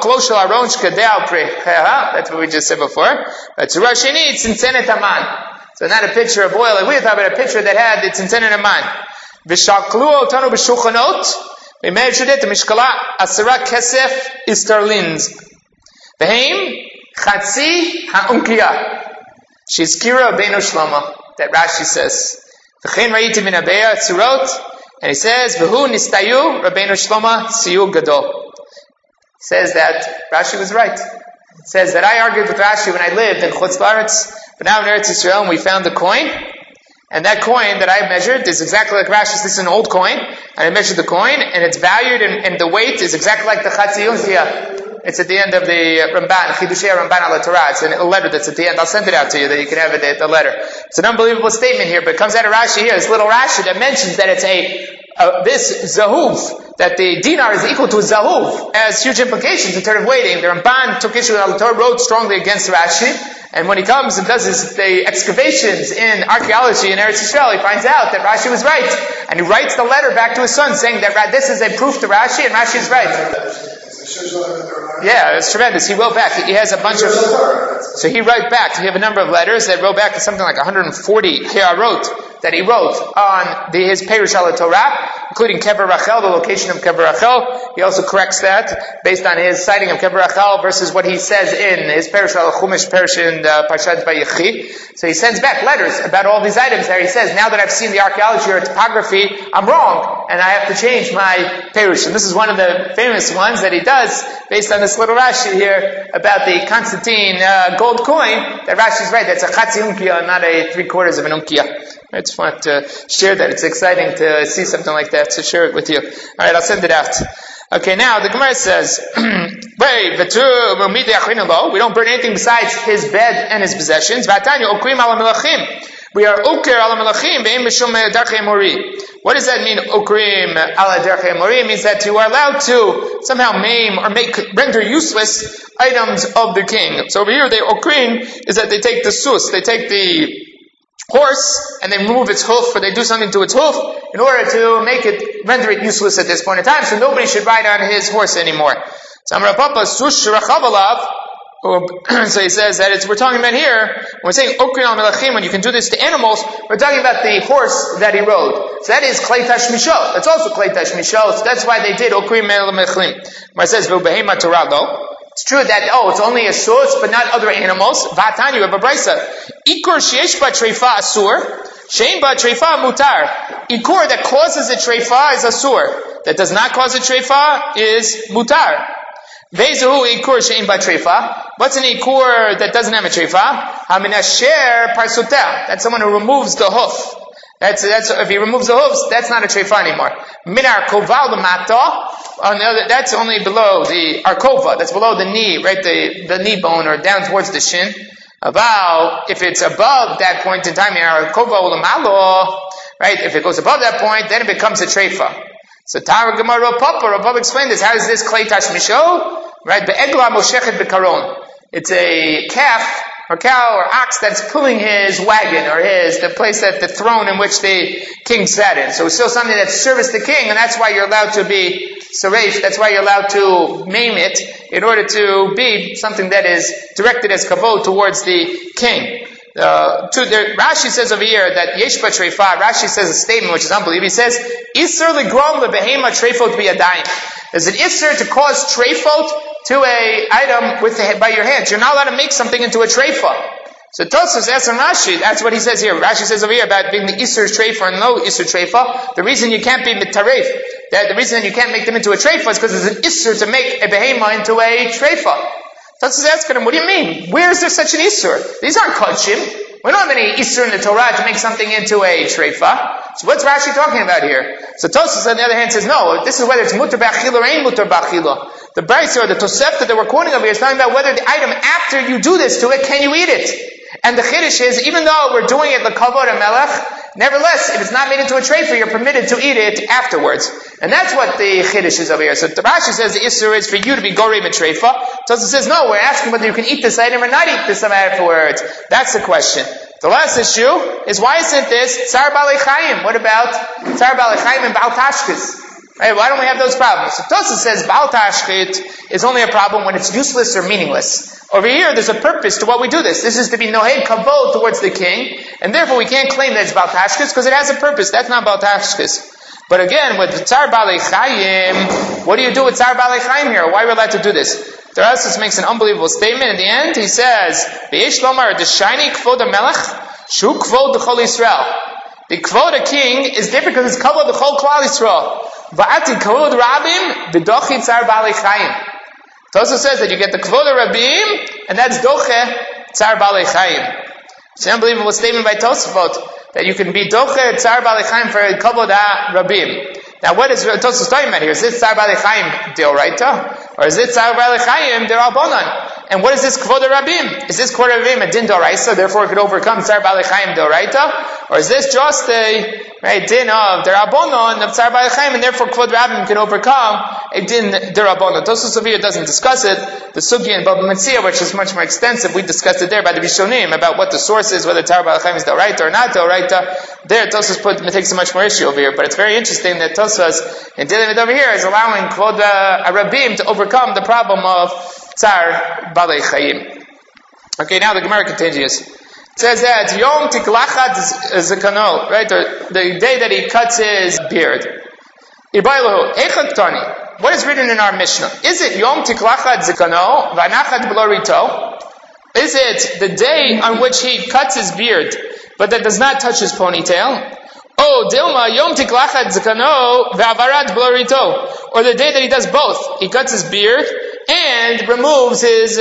A: said before. So not a pitcher of oil like we thought, but a pitcher that had its intent in mind. We measured it, the mishkala asara kesef istarlins. V'heim chatzi ha'unkiya. Shizkira beinu shlama. That Rashi says. V'chein ra'iti min abeya tzurot. And he says, V'hu nistayu Rabbeinu Shlomo siyu gadol. He says that Rashi was right. It says that I argued with Rashi when I lived in Chutz La'aretz, but now in Eretz Yisrael, and we found the coin, and that coin that I measured is exactly like Rashi's. This is an old coin, and I measured the coin, and it's valued, and the weight is exactly like the Chatzi Unkiya. It's at the end of the Ramban, Chidushei Ramban ala Torah. It's a letter that's at the end. I'll send it out to you that you can have it, the letter. It's an unbelievable statement here, but it comes out of Rashi here. This little Rashi that mentions that it's this zahuv, that the dinar is equal to a zahuv, has huge implications in terms of weighting. The Ramban took issue with Al-Torah, wrote strongly against Rashi, and when he comes and does the excavations in archaeology in Eretz Yisrael, he finds out that Rashi was right. And he writes the letter back to his son saying that this is a proof to Rashi, and Rashi is right. Yeah, it's tremendous. He wrote back. He has a bunch of... So he wrote back. We have a number of letters that wrote back to something like 140 wrote that he wrote on his Perush ala Torah, including Kever Rachel, the location of Kever Rachel. He also corrects that based on his citing of Kever Rachel versus what he says in his Perush ala Chumash Perush in Parshat Vayechi. So he sends back letters about all these items there. He says, now that I've seen the archaeology or topography, I'm wrong, and I have to change my Perush. And this is one of the famous ones that he does based on this little Rashi here about the Constantine gold coin, that Rashi's right. That's a Chatzi Unkiya, not a 3/4 of an Unkiya. It's fun to share that. It's exciting to see something like that, to share it with you. Alright, I'll send it out. Okay, now the Gemara says, we don't burn anything besides his bed and his possessions. We are okir ala melachim ve'im mishum darchei mori. What does that mean, okrim ala darchei mori? It means that you are allowed to somehow maim or render useless items of the king. So over here, the okrim is that they take the sus, they take the horse and they remove its hoof, or they do something to its hoof in order to render it useless at this point in time, so nobody should ride on his horse anymore. So Amar Papa sush rachavalav. So he says that we're talking about here, when we're saying okrin al melachim, when you can do this to animals, we're talking about the horse that he rode. So that is klei tashmishol. That's also klei tashmishol. So that's why they did okrin al melachim. Where it says v'behema torado. It's true that, it's only a sus, but not other animals. V'atan, you have a brisa. Ikur sheyesh ba treifa asur, Shein ba treifa mutar. Ikur that causes a treifa is asur. That does not cause a treifa is mutar. Vezu ikur shein ba treifa. What's an ikur that doesn't have a treifa? Haminasher parsutel. That's someone who removes the hoof. That's if he removes the hoofs, that's not a treifa anymore. Minar koval l'mata. On the other, that's only below the arkova. That's below the knee, right? The knee bone or down towards the shin. About if it's above that point in time, arkova u'lamalo, right? If it goes above that point, then it becomes a treifa. So Tara Gemara Papa explained this. How is this klei tashmisho? Right? Be'egla moshechet bekaron. It's a calf or cow or ox that's pulling his wagon or the place that the throne in which the king sat in. So it's still something that serves the king, and that's why you're allowed to be saref. That's why you're allowed to maim it in order to be something that is directed as kavod towards the king. Rashi says over here that Yeshba Treifa, Rashi says a statement which is unbelievable. He says, Isser legrom lebehema treifot biyadayim. There's an Isser to cause treifot to a item by your hands. You're not allowed to make something into a treifa. So Tosfos asks on Rashi, that's what he says here. Rashi says over here about being the Isser treifa and no Isser treifa. The reason you can't be mitaref, the reason you can't make them into a treifa is because there's an Isser to make a behema into a treifa. Tosfos asking him, what do you mean? Where is there such an Isser? These aren't kodshim. We don't have any Isser in the Torah to make something into a treifa. So what's Rashi talking about here? So Tosfos on the other hand says, no, this is whether it's mutar b'achila or ain't mutar b'achila. The Brisa or the Tosefta that we're quoting over here is talking about whether the item after you do this to it, can you eat it? And the Chiddush is, even though we're doing it l'kavod and melech, nevertheless, if it's not made into a treifa, you're permitted to eat it afterwards. And that's what the Chiddush is over here. So Rashi says the Isser is for you to be gorei mitreifa. Tosfos says, no, we're asking whether you can eat this item or not eat this item afterwards. That's the question. The last issue is, why isn't this Tsar Balei Chaim? What about Tsar Balei Chaim and Baal Tashkis? Right? Why don't we have those problems? So Tosfos says Baal Tashkit is only a problem when it's useless or meaningless. Over here, there's a purpose to what we do this. This is to be nohed kavod towards the king, and therefore we can't claim that it's Baal Tashkis because it has a purpose. That's not Baal Tashkis. But again, with Tsar Balei Chaim, what do you do with Tsar Balei Chaim here? Why are we allowed to do this? The Rashi makes an unbelievable statement. In the end, he says, "V'yesh lomar d'shayni kvod hamelech shu kvod d'chol Yisrael." The kvod a king is different because it's kvod d'chol klal Yisrael. Va'ati kvod rabim v'dochi Tsar Balei Chaim. Tosfos says that you get the kvod rabim, and that's doche Tsar Balei Chaim. It's an unbelievable statement by Tosfot that you can be doche Tsar Balei Chaim for kvod rabim. Now, what is Tosfos talking about here? Is this Tsar Balei Chaim deoraita, or is it Tsar Balei Chaim derabanan? And what is this kvod rabim? Is this kvod rabim a din doraisa, therefore it could overcome Tsar Balei Chaim deoraita, or is this just a din of derabanan of Tsar Balei Chaim, and therefore kvod rabim can overcome a din derabanan? Tosfos over here doesn't discuss it. The sugya in Baba Metzia, which is much more extensive, we discussed it there by the Rishonim about what the source is, whether Tsar Balei Chaim is deoraita or not deoraita. There, Tosfos takes a much more issue over here, but it's very interesting that Tosfos, in dealing with over here, is allowing kvod rabim to overcome the problem of Tsar Balei Chaim. Okay, now the Gemara continues. It says that Yom Tiklachat Zekano, right? Or the day that he cuts his beard. Ibaylahu Echad Tani. What is written in our Mishnah? Is it Yom Tiklachat Zekano Vanachat Blorito? Is it the day on which he cuts his beard, but that does not touch his ponytail? Oh, Dilma Yom Tiklachat Zekano V'avarat Blorito. Or the day that he does both. He cuts his beard and removes his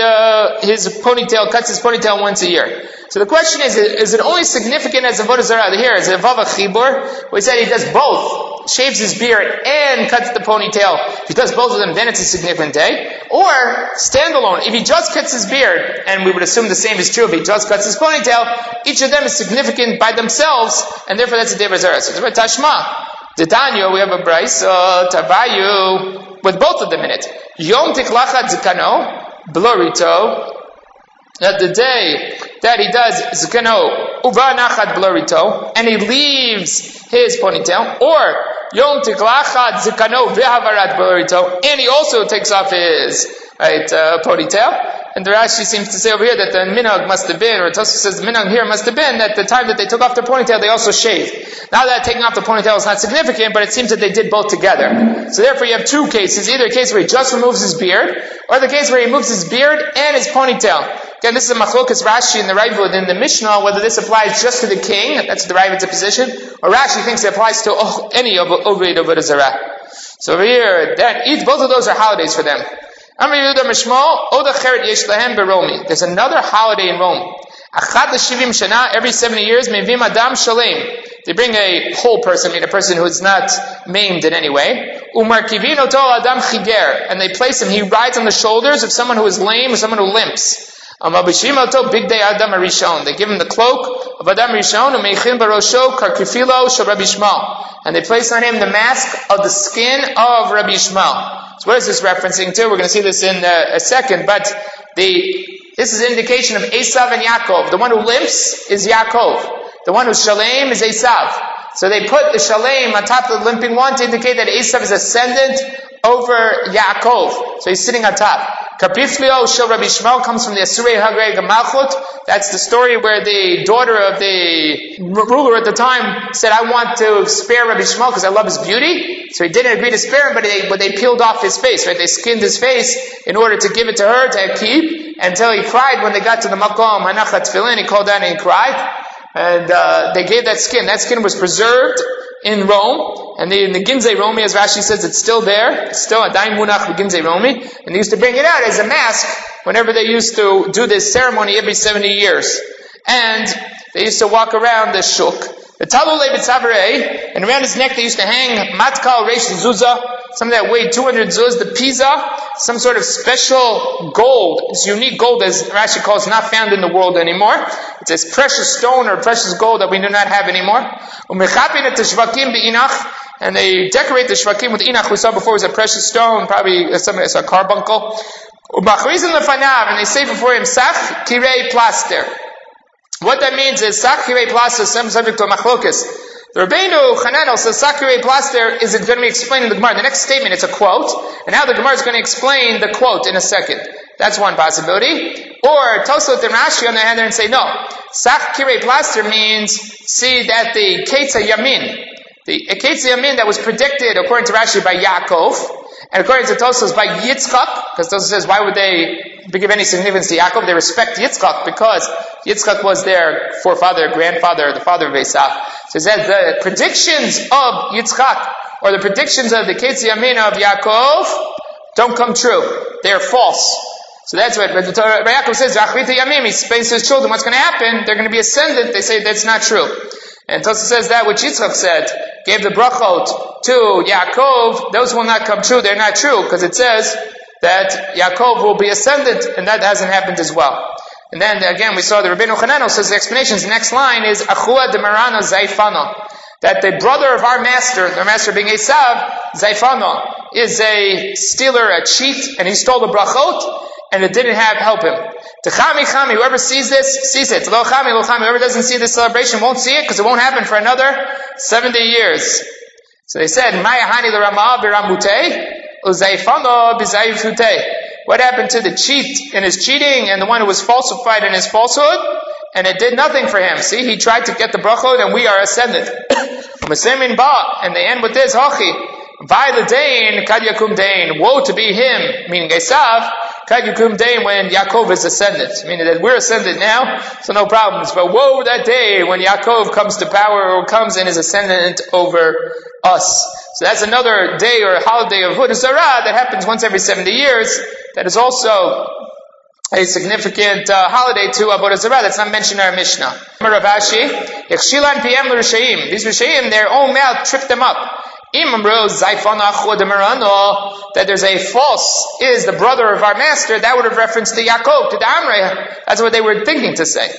A: ponytail, cuts his ponytail once a year. So the question is it only significant as Avodah Zarah? Here, is it Vava Chibur? We said he does both, shaves his beard and cuts the ponytail. If he does both of them, then it's a significant day. Or, standalone, if he just cuts his beard, and we would assume the same is true if he just cuts his ponytail, each of them is significant by themselves, and therefore that's a day of Zarah. So it's Tashma. The Tanya, we have a Brisa, Tabayu, with both of them in it. Yom Tiklachat Zekano, Blorito, that the day that he does Zekano, Uva Nachat Blorito, and he leaves his ponytail, or Yom Tiklachat Zekano V'havarat Blorito, and he also takes off his ponytail. And the Rashi seems to say over here that the minhag must have been, or Tosfos says the minhag here must have been that the time that they took off their ponytail, they also shaved. Now that taking off the ponytail is not significant, but it seems that they did both together. So therefore you have two cases, either a case where he just removes his beard, or the case where he removes his beard and his ponytail. Again, this is a machlokas Rashi in the Ravid in the Mishnah, whether this applies just to the king, that's the Ravid's position, or Rashi thinks it applies to any of Oved Avodah Zarah. So over here, both of those are holidays for them. There's another holiday in Rome. Every 70 years, they bring a whole person, a person who is not maimed in any way. And they place him, he rides on the shoulders of someone who is lame or someone who limps. Big day Adam Rishon. They give him the cloak of Adam Rishon, and they place on him the mask of the skin of Rabbi Yishmael. So what is this referencing to? We're going to see this in a second, but this is an indication of Esav and Yaakov. The one who limps is Yaakov. The one who's shalem is Esav. So they put the shalem on top of the limping one to indicate that Esav is ascendant over Yaakov. So he's sitting on top. Kapiflio Shel Rabbi Yishmael comes from the Asurei Hagrei Gamalchut. That's the story where the daughter of the ruler at the time said, I want to spare Rabbi Yishmael because I love his beauty. So he didn't agree to spare him, but they peeled off his face, right? They skinned his face in order to give it to her to keep, until he cried when they got to the Makom, Hanachat Tefillin, he called down and he cried. And they gave that skin. That skin was preserved in Rome, and in the Ginzei Romi, as Rashi says, it's still there. It's still a Daim Munach Ginzei Romi, and they used to bring it out as a mask whenever they used to do this ceremony every 70 years. And they used to walk around the shuk. The Talulei B'Tzavarei, and around his neck they used to hang Matkal Reish Zuzah, something that weighed 200 zuz, the Pisa, some sort of special gold. It's unique gold, as Rashi calls, not found in the world anymore. It's this precious stone or precious gold that we do not have anymore. And they decorate the shvakim with inach. We saw before it was a precious stone, probably it's a carbuncle. And they say before him, Sach Kirei Plaster. What that means is, Sach Kirei Plaster is subject to a machlokas. The Rabbeinu Chananel says Sakirei Plaster is going to be explained in the Gemara. The next statement, it's a quote, and now the Gemara is going to explain the quote in a second. That's one possibility. Or Tosot and Rashi on the other hand and say, no, Sakirei Plaster means, see that the Ketza Yamin, the Ketza Yamin that was predicted according to Rashi by Yaakov, and according to Tosot by Yitzchak, because Tosot says, why would they give any significance to Yaakov? They respect Yitzchak because Yitzchak was their forefather, grandfather, the father of Esav. So it says the predictions of Yitzchak, or the predictions of the Ketz Yamin of Yaakov, don't come true. They're false. So that's what Yaakov says, Rachvita Yamim, he explains to his children what's going to happen, they're going to be ascendant, they say that's not true. And Tosafos says that which Yitzchak said, gave the brachot to Yaakov, those will not come true, they're not true, because it says that Yaakov will be ascendant, and that hasn't happened as well. And then again, we saw the Rabbeinu Chananel says the explanations. The next line is Achua de Marana Zaifana, that the brother of our master, their master being Esav, Zaifana, is a stealer, a cheat, and he stole the brachot, and it didn't help him. Techami Chami, whoever sees this, sees it. Lo Chami, whoever doesn't see this celebration won't see it because it won't happen for another 70 years. So they said, Maya Hani l'Rama b'Ramutei, uZaifana b'Zaifutei. What happened to the cheat in his cheating and the one who was falsified in his falsehood? And it did nothing for him. See, he tried to get the brachot and we are ascendant. And they end with this, Hachi. By the Dain, Kad Yakum Dain. Woe to be him, meaning Esav, Kad Yakum Dain when Yaakov is ascendant. Meaning that we're ascendant now, so no problems. But woe that day when Yaakov comes to power or comes and is ascendant over us. So that's another day or holiday of Avodah Zarah that happens once every 70 years. That is also a significant holiday to Avodah Zarah that's not mentioned in our Mishnah. Rav Ashi, these Rishaim, their own mouth tripped them up. That there's a false is the brother of our master, that would have reference to Yaakov, to the Amrei. That's what they were thinking to say.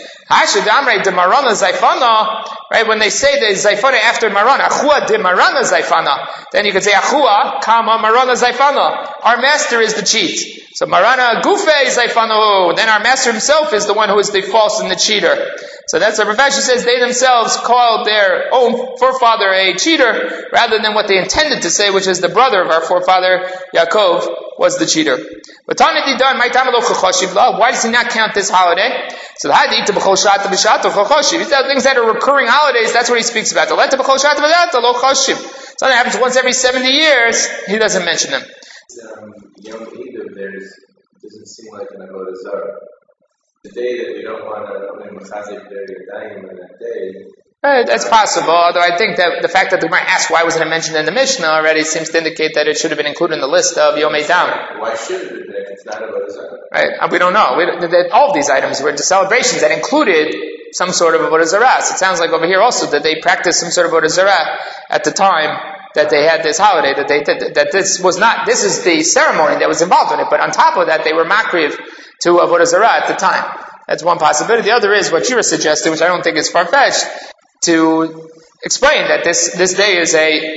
A: Right, when they say the Zaifana after Marana, Achua de Marana Zaifana, then you could say Achua, Kama Marana Zaifana. Our master is the cheat. So Marana Gufe Zaifano, then our master himself is the one who is the false and the cheater. So that's what Rav Ashi says, they themselves called their own forefather a cheater, rather than what they intended to say, which is the brother of our forefather, Yaakov, was the cheater. Why does he not count this holiday? So these are things that are recurring holidays, that's what he speaks about. Something happens once every 70 years, he doesn't mention them.
C: Yom Kippur, doesn't seem like an Avodah Zarah. The day that we don't want to mechazik their yadayim on that day.
A: That's possible, although I think that the fact that the Gemara asked why wasn't it mentioned in the Mishnah already seems to indicate that it should have been included in the list of Yomei Dam.
C: Why should it have been if it's not a Avodah Zarah?
A: Right? We don't know. All of these items were the celebrations that included some sort of Avodah Zarah. So it sounds like over here also that they practiced some sort of Avodah Zarah at the time that they had this holiday, that this is the ceremony that was involved in it, but on top of that they were makriv to Avodah Zarah at the time. That's one possibility. The other is what you were suggesting, which I don't think is far-fetched, to explain that this day is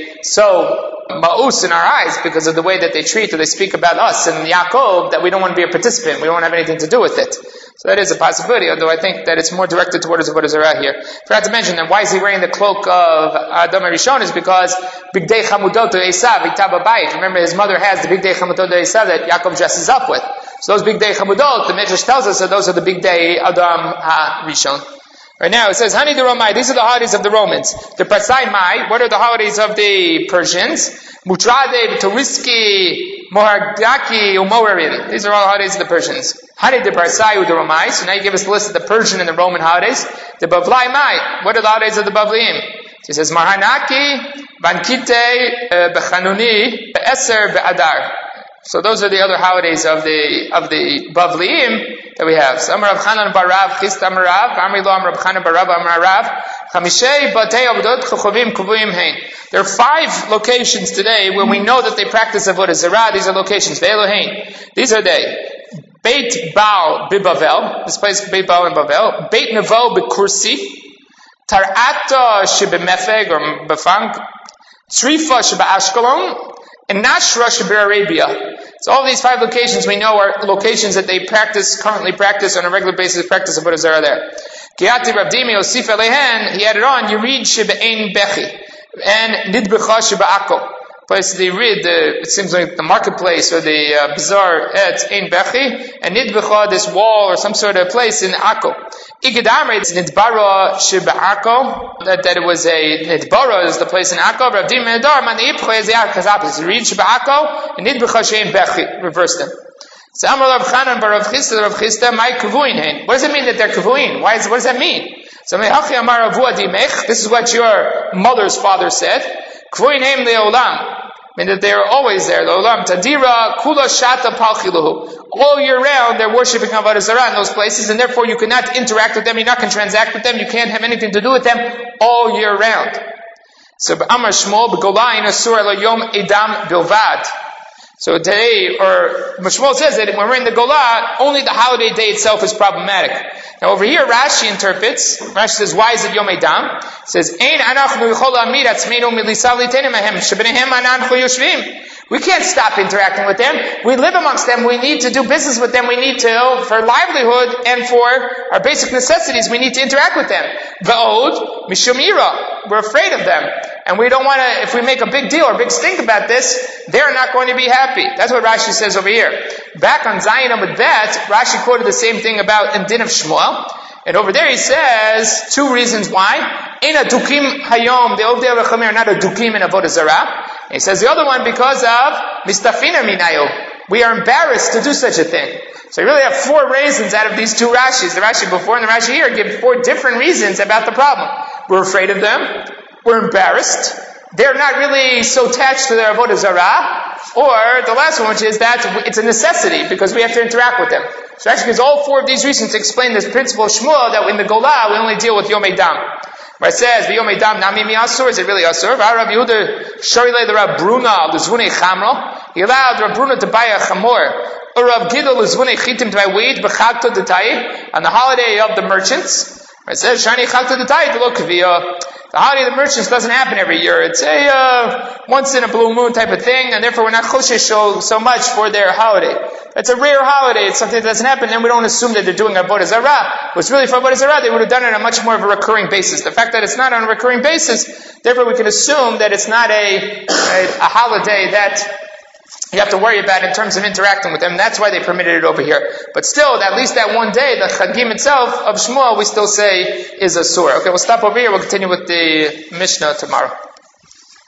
A: so ma'us in our eyes because of the way that they treat or they speak about us and Yaakov that we don't want to be a participant. We don't have anything to do with it. So that is a possibility, although I think that it's more directed towards Avodah Zarah here. Forgot to mention that why is he wearing the cloak of Adam Rishon is because Bigdei Chamudot Esav Itab Abayit. Remember his mother has the Bigdei Chamudot Esav that Yaakov dresses up with. So those Bigdei Chamudot, the Midrash tells us that those are the Bigdei Adam Rishon. Right now it says, Hani de Romai, these are the holidays of the Romans. The Parsai Mai, what are the holidays of the Persians? Mutrade, Toriski, Mohargaki, Umorarim. These are all holidays of the Persians. Hani de Parsai de Romai, so now you give us the list of the Persian and the Roman holidays. The Bavlai Mai, what are the holidays of the Bavliim? He says, Marhanaki, Bankite, Bechanuni, Be'eser, Be'adar. So those are the other holidays of the Bavliim that we have. So Amar Rav Chanan Barav, Chist Amar Rav, Amri Lo Amar Rav Chanan Barav, Amar Rav, Chamishei Batei Avdot Chochovim Kuvuyim Hein. There are 5 locations today where we know that they practice Avodah Zarah. These are locations. Ve'elo Hein. These are they. Beit Baal Bibavel. This place Beit Baal in Bavel. Beit Nevo Bekursi. Tar'ata Shebemefeg or Befang. Tzrifa Sheba'ashkelon. And Nashra Shabir Arabia. So all these 5 locations we know are locations that they currently practice on a regular basis, practice Avodah Zarah there. Kiati Rabdimi Osif Elehen, he added on, Yurid Shebe'ein Bechi, and Nidbecha Shebe'ako. Place they read, it seems like the marketplace or the bazaar at Ein Bechi, and Nidbecha, this wall or some sort of place in Akko. Igedamre, it's Nidbara Shebe'ako, that it was a Nidbara is the place in Akko. Rabdim Medar, Man Ipcha is the opposite. Read Shebe'ako, and Nidbecha Shein Bechi. Reverse them. So Amar Rav Chanan bar Rav Chisda, my Kavuin Hein. What does it mean that they're Kavuin? What does that mean? So Mehachi Amar Avu Adimech, this is what your mother's father said. Kavuin Hein Le'olam. I mean that they are always there. Le'olam Tadira Kula Shata Palchiluhu. All year round, they're worshipping Avodah Zarah in those places, and therefore you cannot interact with them, you're not going to transact with them, you can't have anything to do with them all year round. So, Amar Shmuel, B'golayin Asur Elo Yom Edam Bilvad. So today, or Shmuel says that when we're in the Golah, only the holiday day itself is problematic. Now over here, Rashi interprets, Rashi says, why is it Yom Edam? It says, Ein anachnu yichol amid atzmeinu milisal litenim ahem, shebenehem ananchu yoshvim. We can't stop interacting with them. We live amongst them. We need to do business with them. We need to, for livelihood and for our basic necessities, we need to interact with them. V'od, mishum ira. We're afraid of them. And we don't want to, if we make a big deal or big stink about this, they're not going to be happy. That's what Rashi says over here. Back on Zion with that, Rashi quoted the same thing about in Din of Shmuel. And over there he says 2 reasons why. Ein adukim hayom, the Ovdei Rechamim are not adukim in Avodah Zarah. And he says the other one because of mistafina minayo. We are embarrassed to do such a thing. So you really have 4 reasons out of these 2 Rashis. The Rashi before and the Rashi here give 4 different reasons about the problem. We're afraid of them. We're embarrassed. They're not really so attached to their Avodah Zarah. Or the last one, which is that it's a necessity because we have to interact with them. So actually gives all 4 of these reasons to explain this principle of Shmuel that in the Golah we only deal with Yom Edam. Where it says, Yom Edam nami mi asur, is it really asur? Rav Yehuda Sharilei the Rav Bruna l'zvunei chamro. He allowed Rav Bruna to buy a chamor. Or Rav Gidol l'zvunei chitim to buy wheat b'chagto d'tai on the holiday of the merchants. Where it says, Shani chagto d'tai to lo kaviyah. The holiday of the merchants doesn't happen every year. It's a once in a blue moon type of thing, and therefore we're not choshesh so much for their holiday. It's a rare holiday. It's something that doesn't happen, and we don't assume that they're doing Avodah Zarah. But it's really for Avodah Zarah, they would have done it on a much more of a recurring basis. The fact that it's not on a recurring basis, therefore we can assume that it's not a holiday that you have to worry about in terms of interacting with them. That's why they permitted it over here. But still, at least that one day, the Chagim itself of Shmuel, we still say is a surah. Okay, we'll stop over here. We'll continue with the Mishnah tomorrow.